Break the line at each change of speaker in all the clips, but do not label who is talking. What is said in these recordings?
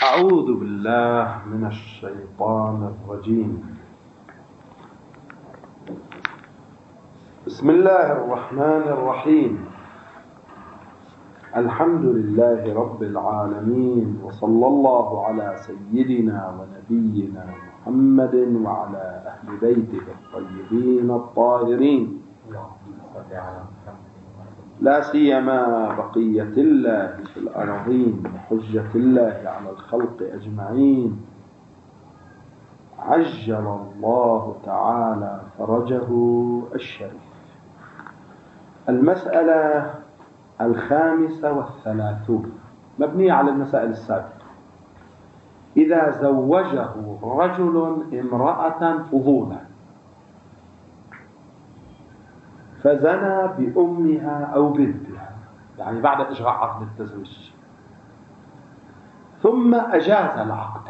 أعوذ بالله من الشيطان الرجيم. بسم الله الرحمن الرحيم. الحمد لله رب العالمين، وصلى الله على سيدنا ونبينا محمد وعلى أهل بيته الطيبين الطاهرين، لا سيما بقية الله في الأرضين وحجة الله على الخلق أجمعين، عجل الله تعالى فرجه الشريف. المسألة 35 مبنية على المسائل السابقة. إذا زوجه رجل امرأة فضولا فزنى بأمها أو بنتها، يعني بعد إجراء عقد التزويج، ثم أجاز العقد،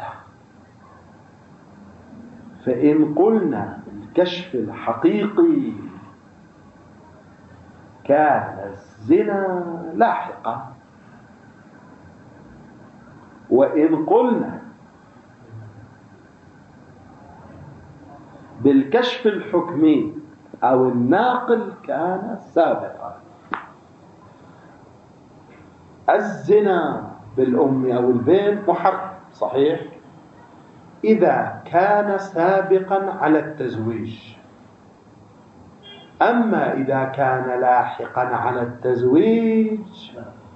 فإن قلنا الكشف الحقيقي كان الزنا لاحقا، وإن قلنا بالكشف الحكمي أو الناقل كان سابقا. الزنا بالأم أو البنت محرم صحيح إذا كان سابقا على التزويج، أما إذا كان لاحقا على التزويج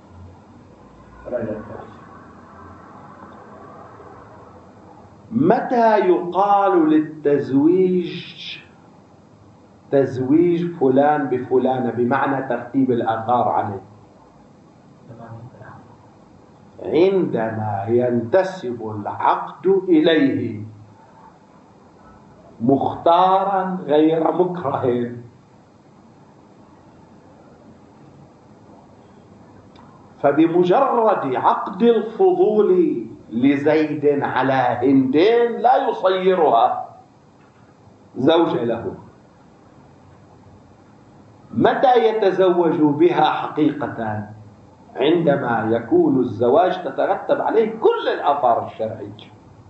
متى يقال للتزويج تزويج فلان بفلانة بمعنى ترتيب الآثار عليه؟ عندما ينتسب العقد إليه مختارا غير مكره، فبمجرد عقد الفضول لزيد على هند لا يصيرها زوجة له. متى يتزوج بها حقيقة؟ عندما يكون الزواج تترتب عليه كل الآثار الشرعية،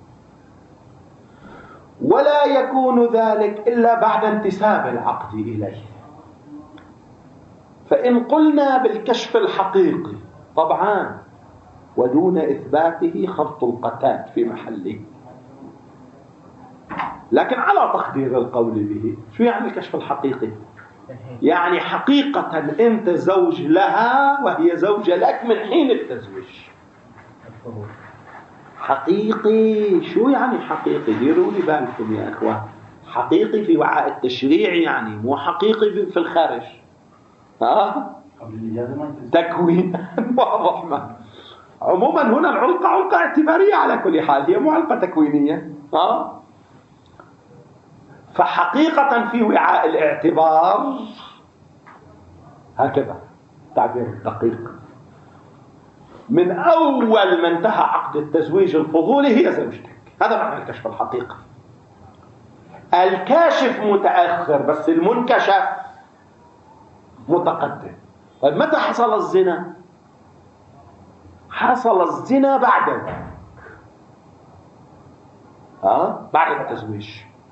ولا يكون ذلك إلا بعد انتساب العقد إليه. فإن قلنا بالكشف الحقيقي طبعا ودون إثباته خبط القتات في محله، لكن على تقدير القول به. شو يعني الكشف الحقيقي؟ يعني حقيقة أنت زوج لها وهي زوجة لك من حين التزويج. حقيقي شو يعني حقيقي؟ ديروا لي بالكم يا أخوان، حقيقي في وعاء التشريع، يعني مو حقيقي في الخارج. تكوين واضح. ما عموما هنا العلقة علقة اعتبارية على كل حال، هي مو علقة تكوينية. فحقيقة في وعاء الاعتبار هكذا تعبير الدقيق، من أول ما انتهى عقد التزويج الفضولي هي زوجتك. هذا معنى الكشف الحقيقي. الكاشف متأخر بس المنكشف متقدم. طيب متى حصل الزنا؟ حصل الزنا بعد ذلك، بعد التزويج.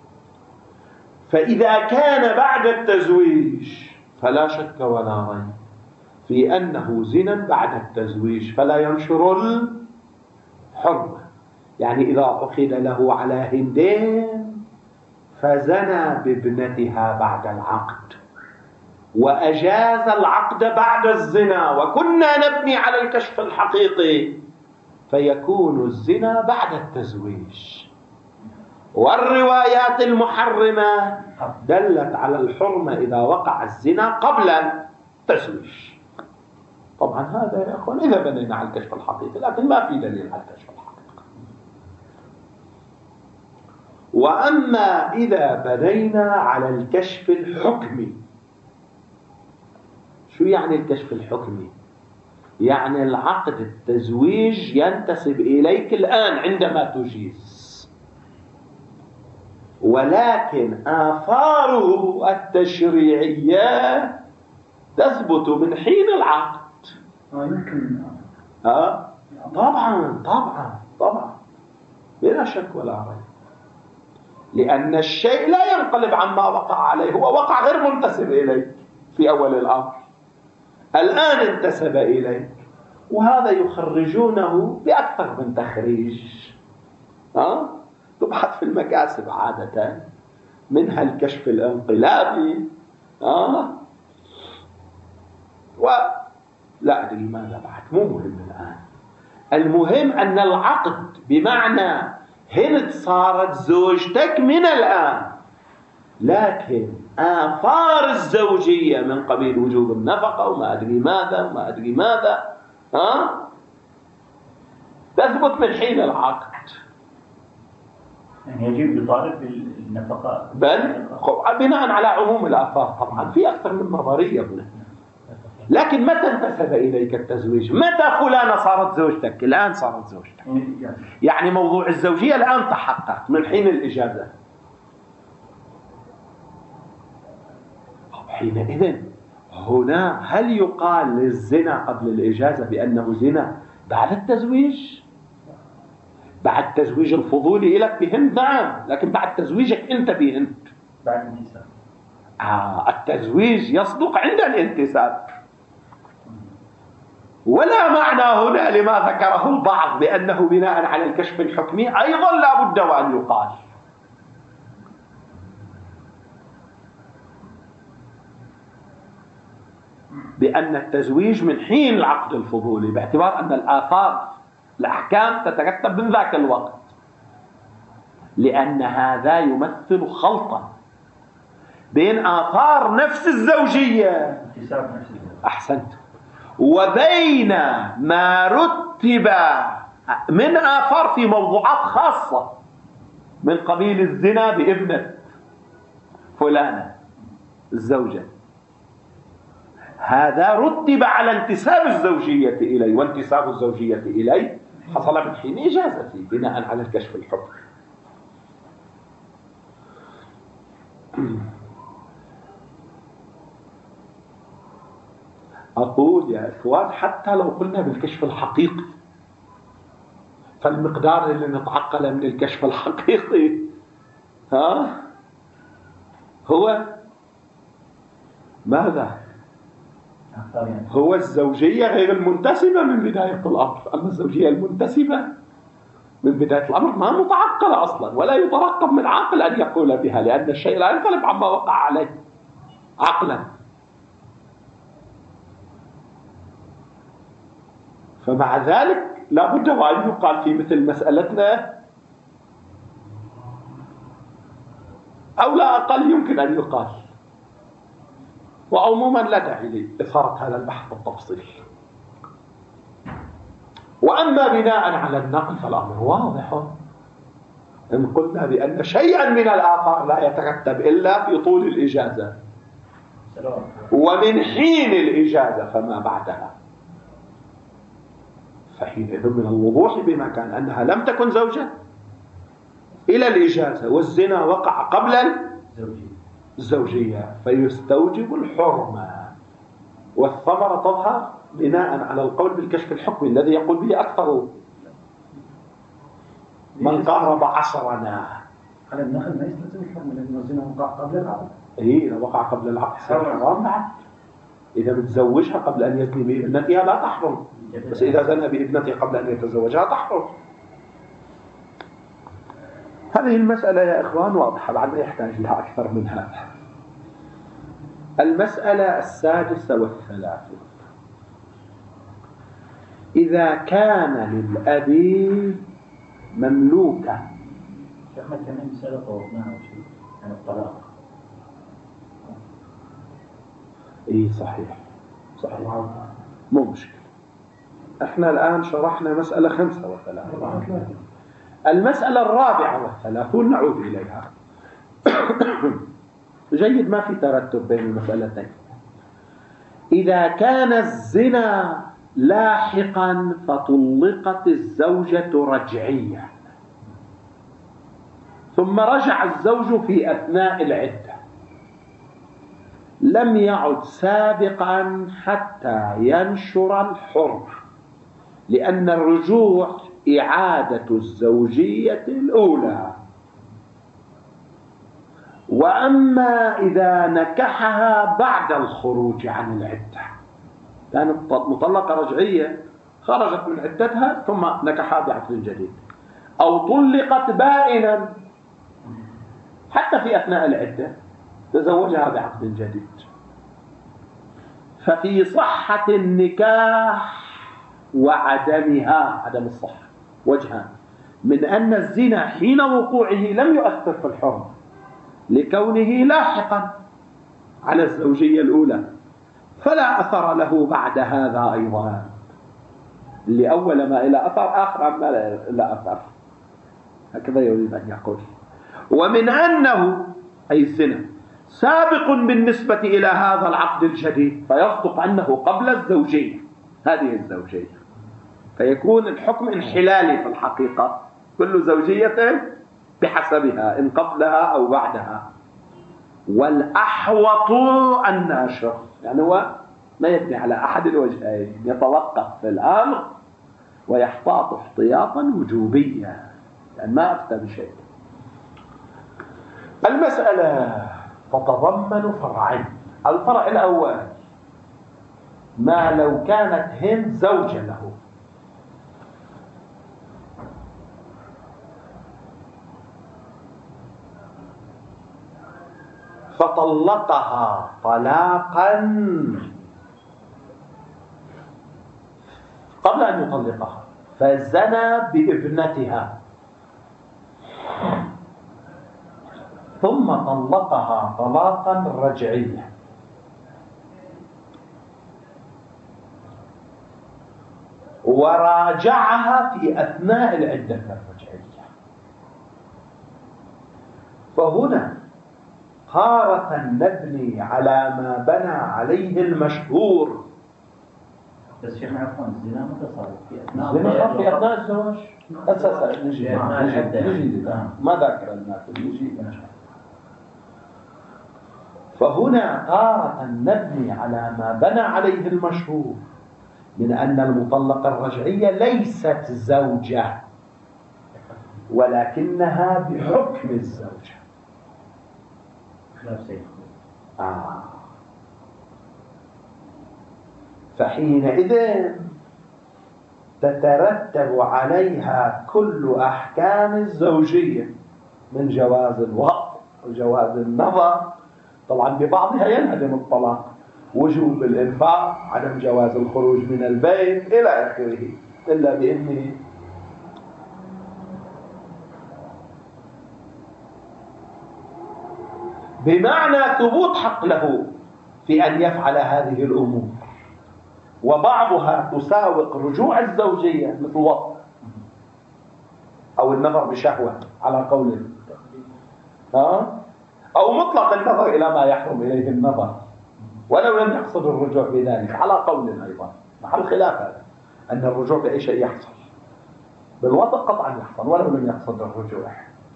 فإذا كان بعد التزويج فلا شك ولا ريب في أنه زنا بعد التزويج، فلا ينشر الحرمة. يعني إذا أخذ له على هندين فزنى بابنتها بعد العقد وأجاز العقد بعد الزنا، وكنا نبني على الكشف الحقيقي، فيكون الزنا بعد التزويج. والروايات المحرمة دلت على الحرمة إذا وقع الزنا قبل التزويج. طبعا هذا يا أخوان إذا بنينا على الكشف الحقيقي، لكن ما في دليل على الكشف الحقيقي. وأما إذا بنينا على الكشف الحكمي، شو يعني الكشف الحكمي؟ يعني العقد التزويج ينتسب إليك الآن عندما تجيز، ولكن آثاره التشريعية تثبت من حين العقد.
يمكن
طبعا بلا شك ولا ريب، لأن الشيء لا ينقلب عما وقع عليه، هو وقع غير منتسب إليك في أول الأمر، الآن انتسب إليك، وهذا يخرجونه بأكثر من تخريج. تبحث في المكاسب عادة، منها الكشف الانقلابي، ولا أدري ماذا بعد، مو مهم الآن. المهم أن العقد بمعنى هند صارت زوجتك من الآن، لكن آثار الزوجية من قبيل وجوب النفقة وما أدري ماذا تثبت من حين العقد.
يعني يجب يطالب بالنفقة
بل بناء على عموم الآثار، طبعا في أكثر من نظرية هنا. لكن متى انتسب إليك التزويج؟ متى فلانة صارت زوجتك؟ الآن صارت زوجتك، يعني موضوع الزوجية الآن تحقق من حين الإجازة. حينئذ هنا هل يقال للزنا قبل الإجازة بأنه زنا بعد التزويج؟ بعد تزويج الفضولي لك بهند نعم، لكن بعد تزويجك أنت بهند
بعد الانتساب.
التزويج يصدق عند الانتساب. ولا معنى هنا لما ذكره البعض بأنه بناء على الكشف الحكمي أيضا لا بد وأن يقال بأن التزويج من حين العقد الفضولي، باعتبار أن الآثار الأحكام تترتب من ذاك الوقت، لأن هذا يمثل خلطا بين آثار نفس الزوجية أحسنت وبين ما رتب من آثار في موضوعات خاصة من قبيل الزنا بابنة فلانة الزوجة. هذا رتب على انتساب الزوجية إليه، وانتساب الزوجية إليه حصل من حين إجازتي بناء على الكشف الحكمي. أقول يا إخوان حتى لو قلنا بالكشف الحقيقي، فالمقدار اللي نتعقل من الكشف الحقيقي هو ماذا؟ هو الزوجية غير المنتسبة من بداية الأمر. أما الزوجية المنتسبة من بداية الأمر ما متعقلة أصلا، ولا يترقب من عاقل أن يقول بها، لأن الشيء لا ينقلب عما وقع عليه عقلا. فمع ذلك لا بد وأن يقال في مثل مسألتنا، أو لا أقل يمكن أن يقال. وعموما لا داعي لإثارة هذا البحث بالتفصيل. وأما بناء على النقل فالأمر واضح، إن قلنا بأن شيئا من الآثار لا يترتب إلا في طول الإجازة ومن حين الإجازة فما بعدها، فحينئذ من الوضوح بمكان أنها لم تكن زوجة إلى الإجازة، والزنا وقع قبل الزوجية، فيستوجب الحرمة، والثمرة تظهر بناء على القول بالكشف الحكمي الذي يقول به أكثر من قارب عصرنا.
على النخل ما يستلزم الحكم لأن الزنا وقع قبل العقد.
إذا وقع قبل العقد حرام بعد. إذا بتزوجها قبل أن يزني بابنتها لا تحرم، بس إذا زنى بابنته قبل أن يتزوجها تحرم. هذه المسألة يا إخوان واضحة، بعد ما يحتاج لها أكثر من هذا. المسألة 36. إذا كان للأب مملوكا.
شيخنا كمان مسألة طوفناها شيء عن الطلاق.
صحيح مو مشكلة. احنا الآن شرحنا مسألة 35. المسألة 34 نعود إليها. جيد، ما في ترتب بين المسألتين. إذا كان الزنا لاحقا فطلقت الزوجة رجعية، ثم رجع الزوج في أثناء العدة، لم يعد سابقا حتى ينشر الحرمة، لأن الرجوع إعادة الزوجية الأولى. وأما إذا نكحها بعد الخروج عن العدة، كانت مطلقة رجعية خرجت من عدتها ثم نكحها بعقد جديد، أو طلقت بائنا حتى في أثناء العدة تزوجها بعقد جديد، ففي صحة النكاح وعدمها، عدم الصحة، وجهان: من أن الزنا حين وقوعه لم يؤثر في الحرمة لكونه لاحقا على الزوجية الأولى، فلا أثر له بعد هذا أيضا، لأول ما إلى أثر آخر ما لا أثر، هكذا يريد أن يقول. ومن أنه أي الزنا سابق بالنسبة إلى هذا العقد الجديد، فيصدق أنه قبل الزوجية، هذه الزوجية، فيكون الحكم انحلالي في الحقيقة، كل زوجية بحسبها إن قبلها أو بعدها. والأحوط الناشر، يعني هو ما يبني على أحد الوجهين، يتوقف في الأمر ويحتاط احتياطا وجوبيا، يعني ما أفتى بشيء. المسألة تتضمن فرعين. الفرع الأول: ما لو كانت هند زوجة له، فطلقها طلاقا قبل أن يطلقها، فزنى بابنتها ثم طلقها طلاقا رجعيا، وراجعها في أثناء العدة الرجعية، فهنا تارة نبني على ما بنى عليه المشهور.
بس شيخنا عفوا، الزنا متصل في
أثناء الزواج أساسا. نجي ما ذاكر الناس نجي. فهنا تارة نبني على ما بنى عليه المشهور من أن المطلقة الرجعية ليست زوجة، ولكنها بحكم الزوجة. فحينئذ تترتب عليها كل أحكام الزوجية من جواز الوقت وجواز النظر، طبعا ببعضها ينهدم الطلاق، وجوب الإنفاق، عدم جواز الخروج من البيت إلى آخره، إلا بإذنه. بمعنى ثبوت حق له في أن يفعل هذه الأمور، وبعضها تساوق رجوع الزوجية مثل الوطء أو النظر بشهوة على قول، أو مطلق النظر إلى ما يحرم إليه النظر ولو لم يقصد الرجوع بذلك على قول أيضا، محل خلاف هذا، أن الرجوع بأي شيء يحصل، بالوطء قطعا يحصل ولو لم يقصد الرجوع،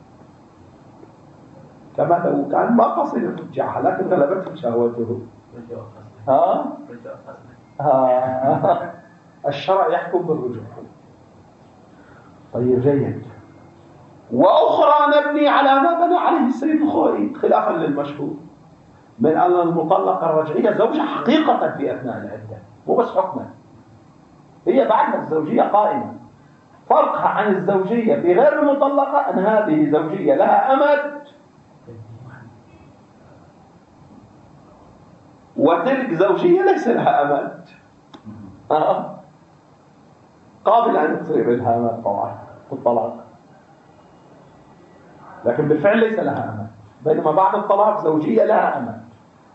كما لو كان ما قصد الرجوع لكن غلبته شهوته. الشرع يحكم بالرجوع. طيب جيد. وأخرى نبني على ما بنى عليه السيد الخوئي خلافا للمشهور من أن المطلقة الرجعية زوجة حقيقة في أثناء العدة، مو بس حكما، هي بعد الزوجية قائمة. فرقها عن الزوجية في غير المطلقة أن هذه زوجية لها أمد، وتلك زوجية ليس لها أمد، قابل أن تصير لها أمد طبعا في الطلاق، لكن بالفعل ليس لها أمد، بينما بعد الطلاق زوجية لها أمد.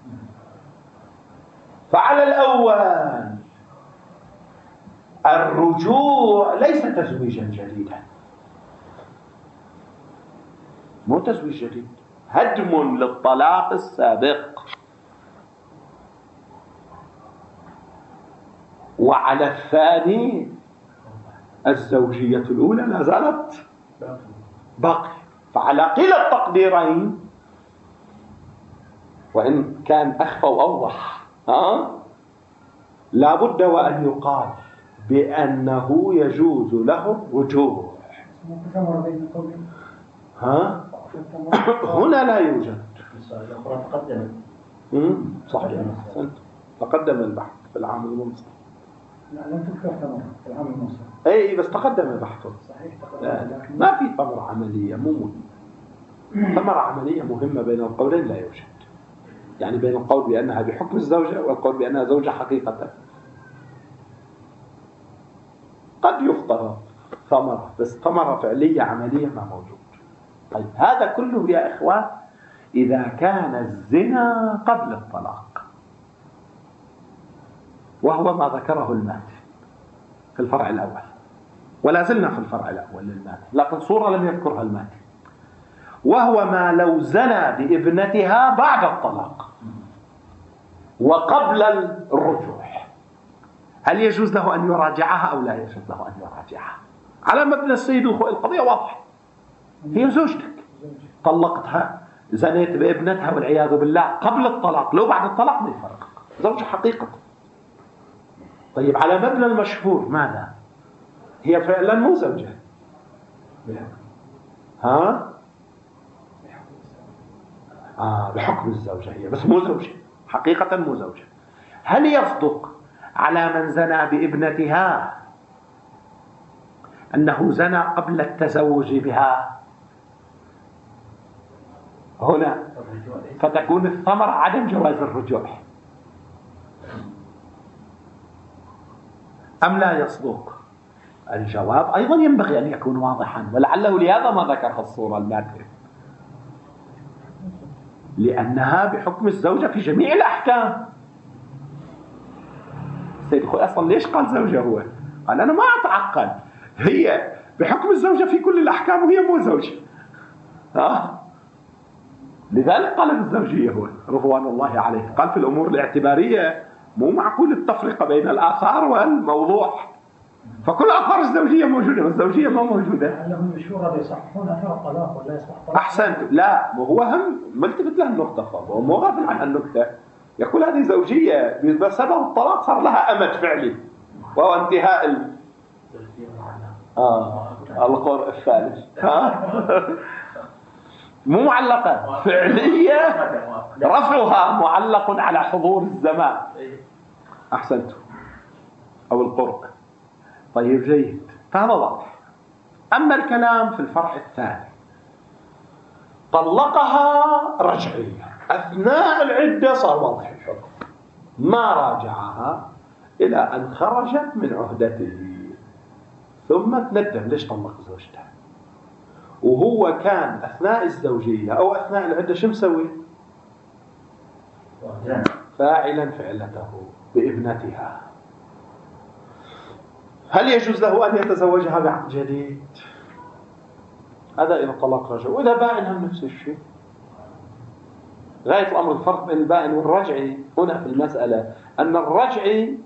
فعلى الأول الرجوع ليس تزويجا جديدا، مو تزويج جديد، هدم للطلاق السابق. وعلى الثاني الزوجية الأولى لا زالت باقية. فعلى كلا التقديرين، وإن كان أخفى وأوضح، لا بد وأن يقال بأنه يجوز له الرجوع. ها؟ هنا لا يوجد. صحيح. تقدم البحث في العام المنصف.
لا لم تذكر ثمرة في العام المنصف.
اي بس تقدم البحث.
صحيح تقدم.
ما في ثمرة عملية مو مهمة. ثمرة عملية مهمة بين القولين لا يوجد. يعني بين القول بأنها بحكم الزوجة والقول بأنها زوجة حقيقة. قد يفترض ثمرة بس ثمرة فعلية عملية ما موجود. طيب هذا كله يا إخوان إذا كان الزنا قبل الطلاق، وهو ما ذكره الماتن في الفرع الأول، ولا زلنا في الفرع الأول للماتن، لكن صورة لم يذكرها الماتن، وهو ما لو زنى بابنتها بعد الطلاق وقبل الرجوع، هل يجوز له أن يراجعها أو لا يجوز له أن يراجعها؟ على مبنى السيد الخوئي القضية واضحة، هي زوجتك طلقتها، زنيت بابنتها والعياذ بالله قبل الطلاق، لو بعد الطلاق ما يفرق، زوجة حقيقة. طيب على مبنى المشهور ماذا؟ هي فعلا مو زوجة. ها؟ بحكم الزوجة هي بس مو زوجة حقيقة، مو زوجة. هل يصدق على من زنى بابنتها أنه زنى قبل التزوج بها؟ هنا فتكون الثمرة عدم جواز الرجوع، أم لا يصدق؟ الجواب أيضا ينبغي أن يكون واضحا، ولعله لهذا ما ذكرها الصورة المادة، لأنها بحكم الزوجة في جميع الأحكام. السيد الخوئي أصلا ليش قال زوجة؟ هو قال أنا ما أتعقل، هي بحكم الزوجة في كل الأحكام وهي مو زوجة. لذلك قال بالزوجية هو رضوان الله عليه، قال في الأمور الاعتبارية مو معقول التفرقة بين الآثار والموضوع، فكل آثار الزوجية موجودة والزوجية ما موجودة.
لهم مشهورة يصححون أثر الطلاق ولا يصح الطلاق؟ أحسنت.
لا هو هم ملتفت له النقطة، هو مو غافل عن النقطة، يقول هذه زوجية بسبب الطلاق صار لها أمد فعلي وهو انتهاء القرء الثالث. مو معلقة فعلية، رفعها معلق على حضور الزمان. أحسنت، أو القرء. طيب جيد، فهذا واضح. أما الكلام في الفرع الثاني، طلقها رجعية أثناء العدة، صار واضح الحكم، ما راجعها إلى أن خرجت من عهدته، ثم تندم ليش طلق زوجته، وهو كان أثناء الزوجية أو أثناء العدة شو مسوي؟ فاعلا فعلته بابنتها. هل يجوز له أن يتزوجها بعقد جديد؟ هذا إذا طلق رجع، وإذا باين هم نفس الشيء. غاية الأمر الفرق بين البائن والرجعي هنا في المسألة أن الرجعي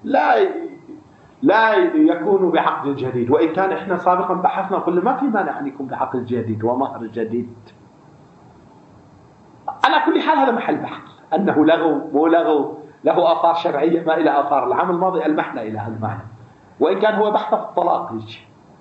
لا يكون بعقد جديد، وإن كان إحنا سابقا بحثنا قلنا ما في مانع أن يكون بعقد جديد ومهر جديد. على كل حال هذا محل بحث، أنه لغو مو لغو، له آثار شرعية ما إلى آثار. العام الماضي ألمحنا إلى هذا المعنى، وإن كان هو بحث في الطلاق يجي.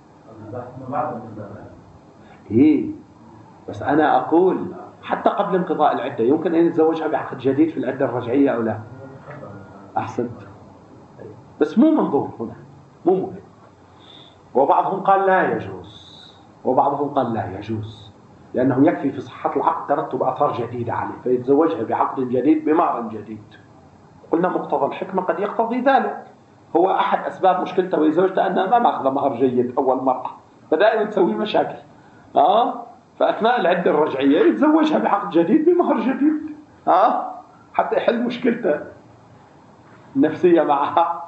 بس أنا أقول حتى قبل انقضاء العدة يمكن أن يتزوجها بعقد جديد في العدة الرجعية أو لا. أحسنت، بس مو منظور هنا، مو مهم. وبعضهم قال لا يجوز، وبعضهم قال لا يجوز، لأنه يكفي في صحة العقد ترتب آثار جديدة عليه، فيتزوجها بعقد جديد بمهر جديد. قلنا مقتضى الحكمة قد يقتضي ذلك، هو أحد أسباب مشكلته وزوجته أنها ما مأخذ مهر جيد أول مرة، فدائما تسوي مشاكل. فأثناء العدة الرجعية يتزوجها بعقد جديد بمهر جديد، حتى يحل مشكلته النفسية معها.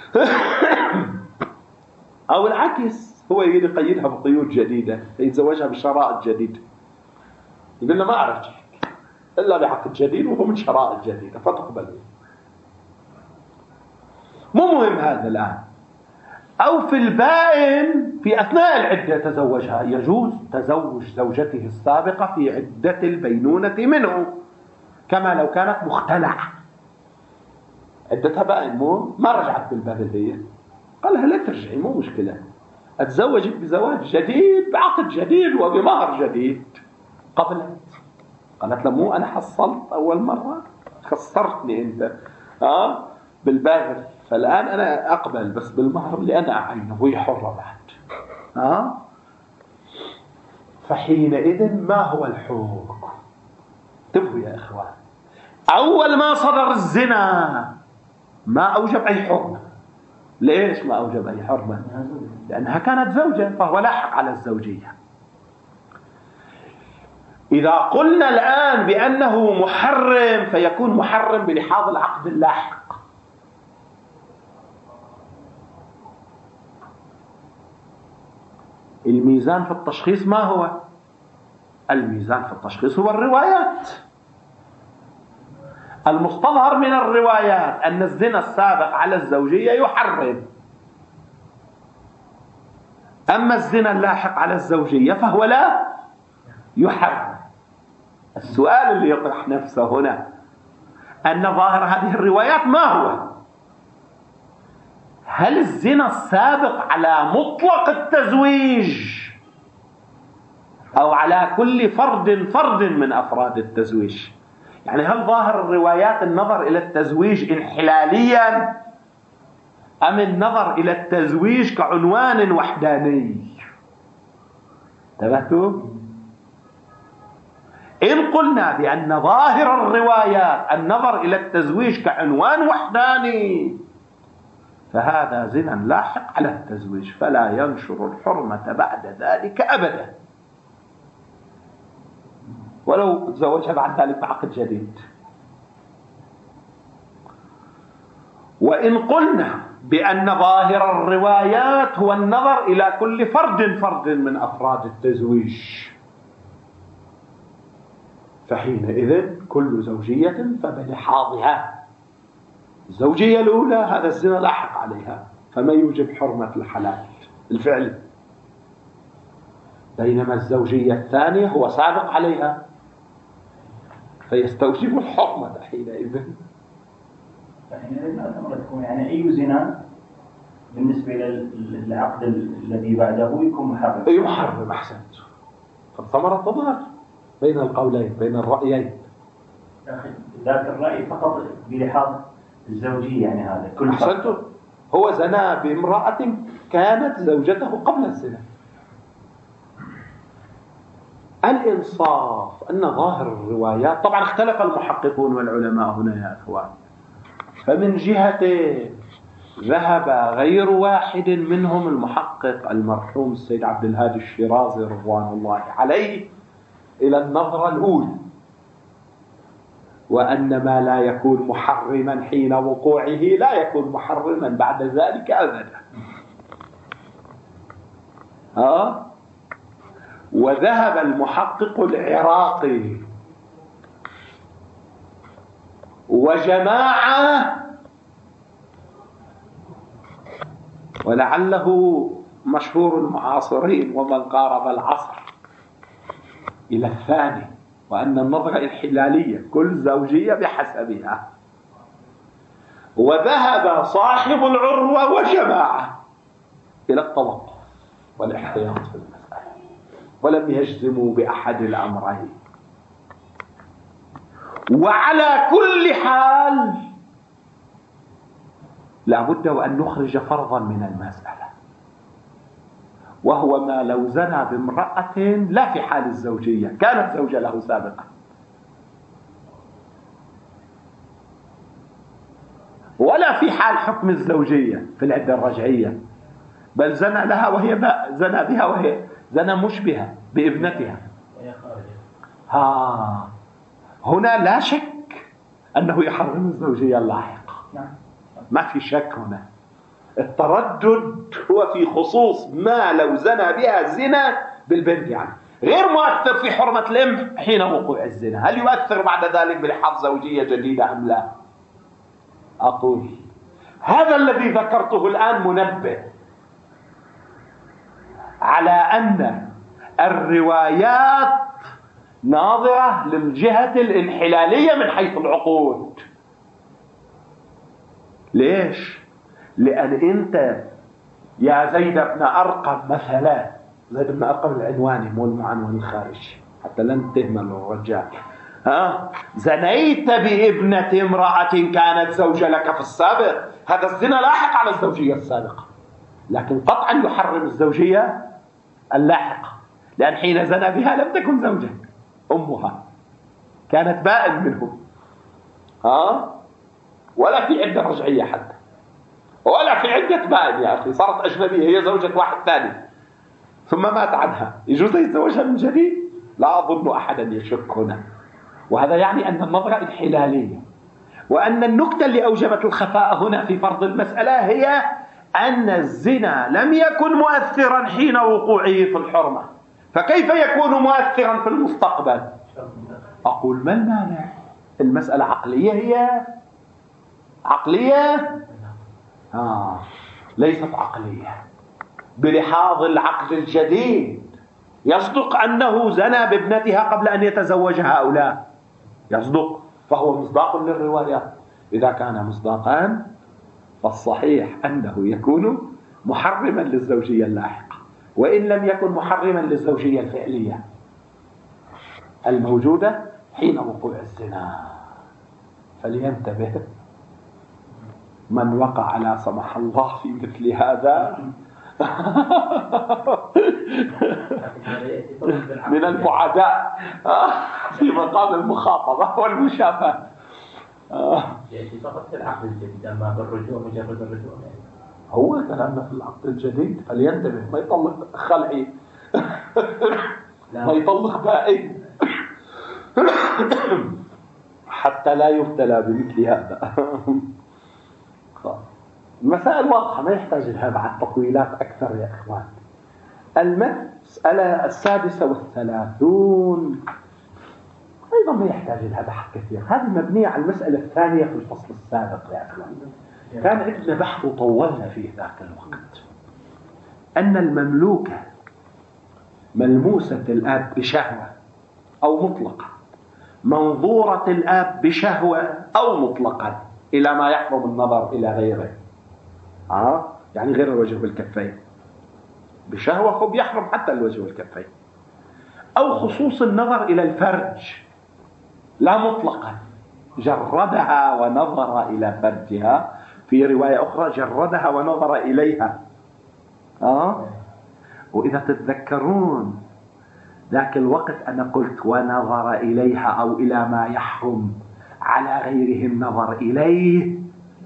أو العكس، هو يريد يقيدها بقيود جديدة فيتزوجها بشرائط جديدة، يقول له ما أعرف إلا بعقد جديد وهو من شرائط جديدة فتقبل. مو مهم هذا الآن. أو في البائن في أثناء العدة تزوجها، يجوز تزوج زوجته السابقة في عدة البينونة منه، كما لو كانت مختلعة، عدتها بائن ما رجعت بالباب هي، قال لها لا ترجعي، مو مشكلة، أتزوجك بزواج جديد بعقد جديد وبمهر جديد. قبلت. قالت له مو أنا حصلت أول مرة، خسرتني أنت بالباغر، فالآن أنا أقبل بس بالمهر اللي أنا أعينه، وهي حرة بعد. فحينئذ ما هو الحكم؟ انتبهوا يا إخوان، أول ما صدر الزنا ما أوجب أي حرمة. ليش ما أوجب أي حرمة؟ لأنها كانت زوجة، فهو لاحق على الزوجية. إذا قلنا الآن بأنه محرم فيكون محرم بلحاظ العقد اللاحق. الميزان في التشخيص ما هو؟ الميزان في التشخيص هو الروايات. المستظهر من الروايات أن الزنا السابق على الزوجية يحرم، أما الزنا اللاحق على الزوجية فهو لا يحرم. السؤال اللي يطرح نفسه هنا أن ظاهر هذه الروايات ما هو؟ هل الزنا السابق على مطلق التزويج أو على كل فرد من أفراد التزويج؟ يعني هل ظاهر الروايات النظر إلى التزويج انحلاليا أم النظر إلى التزويج كعنوان وحداني؟ انتبهتوا؟ إن قلنا بأن ظاهر الروايات النظر إلى التزويج كعنوان وحداني فهذا زنا لاحق على التزويج، فلا ينشر الحرمة بعد ذلك أبدا، ولو تزوجها بعد ذلك بعقد جديد. وإن قلنا بأن ظاهر الروايات هو النظر إلى كل فرد من أفراد التزويج فحينئذ كل زوجية فبلحاظها. الزوجية الأولى هذا الزنا لاحق عليها فما يوجب حرمة الحلال الفعل، بينما الزوجية الثانية هو سابق عليها فيستوجب الحرمة حينئذ.
ما ثمرة تكون يعني أي زنا بالنسبة للعقد الذي بعده يكون محرم.
يحرم. أحسنت. فالثمرة تظهر بين القولين بين الرأيين.
ذاك الرأي فقط بلحاظ الزوجية، يعني هذا كل
أحسنت. هو زنا بامرأة كانت زوجته قبل الزنا. الإنصاف أن ظاهر الروايات، طبعا اختلف المحققون والعلماء هنا يا أخوان، فمن جهة ذهب غير واحد منهم المحقق المرحوم السيد عبد الهادي الشيرازي رضوان الله عليه إلى النظرة الأولى، وأن ما لا يكون محرما حين وقوعه لا يكون محرما بعد ذلك أبدا. وذهب المحقق العراقي وجماعة ولعله مشهور المعاصرين ومن قارب العصر إلى الثاني، وأن النظرة الحلالية كل زوجية بحسبها. وذهب صاحب العروة وجماعة إلى التوقف والاحتياط في المسألة، ولم يجزموا بأحد الأمرين. وعلى كل حال لابد وأن نخرج فرضا من المسألة، وهو ما لو زنى بامرأة لا في حال الزوجية، كانت زوجة له سابقا، ولا في حال حكم الزوجية في العدة الرجعية، بل زنى لها وهي زنى بها وهي زنى مشبهة بابنتها. هنا لا شك أنه يحرم الزوجية اللاحقة، ما في شك هنا. التردد هو في خصوص ما لو زنى بها زنا بالبنت، يعني غير مؤثر في حرمة الأم حين وقوع الزنا. هل يؤثر بعد ذلك بلحاظ زوجية جديدة أم لا؟ أقول هذا الذي ذكرته الآن منبه على أن الروايات ناظرة للجهة الانحلالية من حيث العقود. ليش؟ لأن أنت يا زيد بن أرقم مثلا، زيد بن أرقم العنواني مو المعنون الخارجي حتى لا نتهم الرجال، زنيت بابنة امرأة كانت زوجة لك في السابق، هذا الزنا لاحق على الزوجية السابقة، لكن قطعا يحرم الزوجية اللاحقة، لأن حين زنى بها لم تكن زوجة، أمها كانت بائن منه، ولا في عدة رجعية حتى، ولا في عدة بائن يا أخي، صارت أجنبية، هي زوجة واحد ثاني ثم مات عنها، يجوز يتزوجها من جديد؟ لا أظن أحدا يشك هنا. وهذا يعني أن النظرة انحلالية، وأن النكتة اللي أوجبت الخفاء هنا في فرض المسألة هي أن الزنا لم يكن مؤثرا حين وقوعه في الحرمة، فكيف يكون مؤثرا في المستقبل؟ أقول ما المانع؟ المسألة عقلية، هي عقلية ليست عقلية بلحاظ العقل الجديد. يصدق أنه زنى بابنتها قبل أن يتزوجها أو لا، يصدق، فهو مصداق للروايات. إذا كان مصداقا فالصحيح أنه يكون محرما للزوجية اللاحقة، وإن لم يكن محرما للزوجية الفعلية الموجودة حين وقوع الزنا. فلينتبه من وقع لا سمح الله في مثل هذا من البعداء في مقام المخاطبة والمشابهة.
يأتي فقط في العقد الجديد، أما بالرجوع مجرد الرجوع
هو كلامنا في العقد الجديد، فلينتبه ما يطلق خلعي ما يطلق بائن حتى لا يبتلى بمثل هذا. المسائل واضحة ما يحتاج لها بعد تطويلات أكثر يا إخوان. المسألة 36 أيضا ما يحتاج لها بحث كثير، هذه مبنية على المسألة الثانية في الفصل السابق يا إخوان، كان عندنا بحث وطولنا فيه ذاك الوقت، أن المملوكة ملموسة الآب بشهوة أو مطلقة، منظورة الآب بشهوة أو مطلقة إلى ما يحرم النظر إلى غيره، يعني غير الوجه والكفين، بشهوة خب يحرم حتى الوجه والكفين، أو خصوص النظر إلى الفرج لا مطلقا، جردها ونظر إلى فرجها، في رواية أخرى جردها ونظر إليها. وإذا تتذكرون ذاك الوقت أنا قلت ونظر إليها أو إلى ما يحرم على غيره النظر إليه.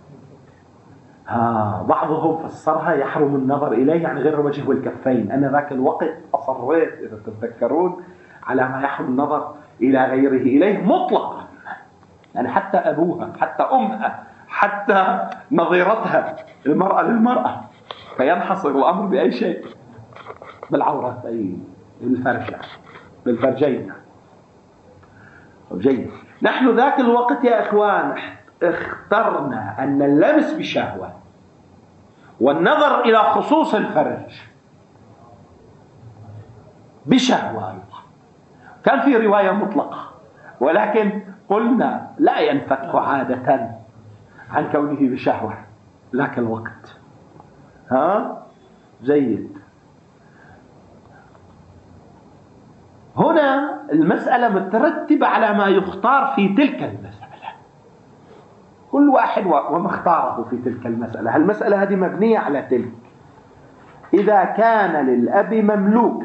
بعضهم فسرها يحرم النظر إليه يعني غير الوجه والكفين، أنا ذاك الوقت أصريت إذا تتذكرون على ما يحرم النظر إلى غيره إليه مطلقا، يعني حتى أبوها حتى أمها حتى نظيرتها المرأة للمرأة، فينحصر الأمر بأي شيء، بالعورتين بالفرجين. جيد. نحن ذاك الوقت يا إخوان اخترنا أن اللمس بشهوة والنظر إلى خصوص الفرج بشهوة، كان في رواية مطلقة، ولكن قلنا لا ينفك عادة عن كونه بشهوة ذاك الوقت. جيد. هنا المسألة مترتبة على ما يختار في تلك المسألة، كل واحد وما اختاره في تلك المسألة. المسألة هذه مبنية على تلك. إذا كان للأب مملوكة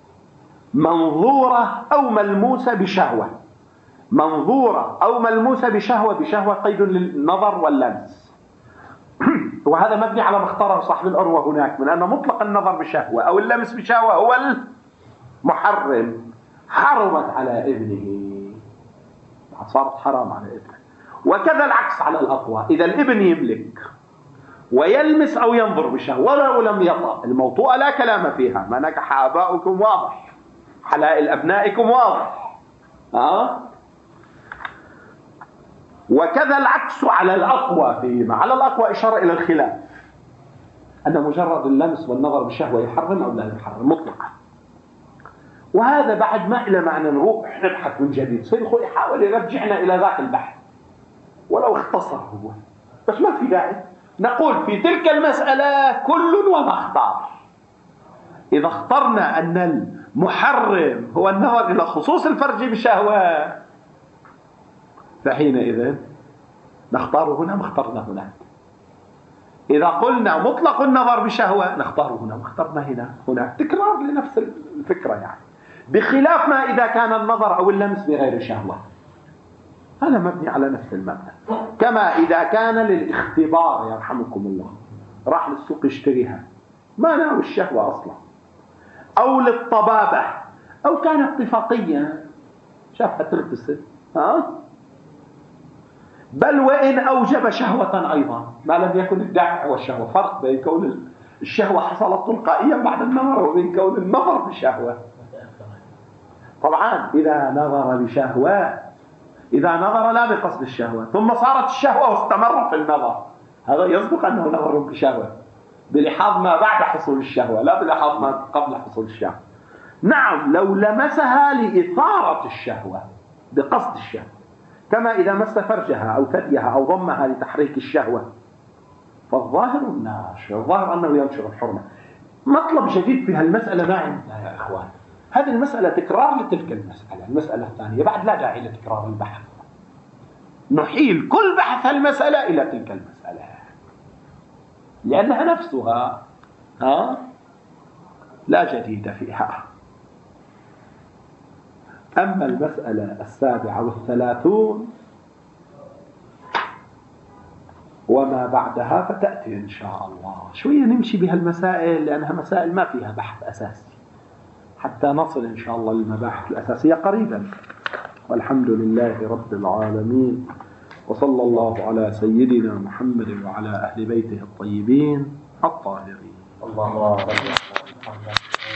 منظورة أو ملموسة بشهوة، منظورة أو ملموسة بشهوة قيد للنظر واللمس، وهذا مبني على ما اختاره صاحب الأروة هناك من أن مطلق النظر بشهوة أو اللمس بشهوة هو المحرم، حرمت على ابنه، صارت حرام على ابنه. وكذا العكس على الأقوى، إذا الابن يملك ويلمس أو ينظر بشهوة ولو لم يطأ، الموطوءة لا كلام فيها، ما نكح آباؤكم واضح، حلائل أبنائكم واضح. وكذا العكس على الأقوى، فيما على الأقوى إشارة إلى الخلاف، أن مجرد اللمس والنظر بشهوة يحرم أو لا يحرم مطلقا. وهذا بعد ما إلى معنى نروح نبحث من جديد، سيدخل يحاول يرجعنا إلى ذاك البحث ولو اختصر هو، بس ما في داعي، نقول في تلك المسألة كل وما اختار. إذا اخترنا أن المحرم هو النظر إلى خصوص الفرج بشهوة فحينئذ نختار هنا ما اخترنا هناك. إذا قلنا مطلق النظر بشهوة نختار هنا ما اخترنا هناك. تكرار لنفس الفكرة يعني، بخلاف ما إذا كان النظر أو اللمس بغير شهوة، هذا مبني على نفس المبنى. كما إذا كان للاختبار يرحمكم الله، راح للسوق يشتريها ما ناوي الشهوة أصلا، أو للطبابة، أو كان اتفاقيا شافها تغتسل بل وإن أوجب شهوة أيضا ما لم يكن الدافع والشهوة. فرق بين كون الشهوة حصلت تلقائيا بعد النظر وبين كون النظر بشهوة. طبعا إذا نظر بشهوة، إذا نظر لا بقصد الشهوة ثم صارت الشهوة واستمر في النظر، هذا يصدق أنه نظر بشهوة بلحاظ ما بعد حصول الشهوة لا بلحاظ ما قبل حصول الشهوة. نعم لو لمسها لإثارة الشهوة بقصد الشهوة، كما إذا مس فرجها أو ثديها أو ضمها لتحريك الشهوة، فالظاهر الناشر، الظاهر أنه ينشر الحرمة. مطلب جديد في هالمسألة ما عندنا يا إخوان. هذه المسألة تكرار لتلك المسألة الثانية، بعد لا داعي لتكرار البحث، نحيل كل بحث المسألة إلى تلك المسألة لأنها نفسها لا جديد فيها. أما المسألة 37 وما بعدها فتأتي إن شاء الله. شوية نمشي بها المسائل لأنها مسائل ما فيها بحث أساسي حتى نصل إن شاء الله للمباحث الأساسية قريبا. والحمد لله رب العالمين، وصلى الله على سيدنا محمد وعلى أهل بيته الطيبين الطاهرين.
الله أكبر.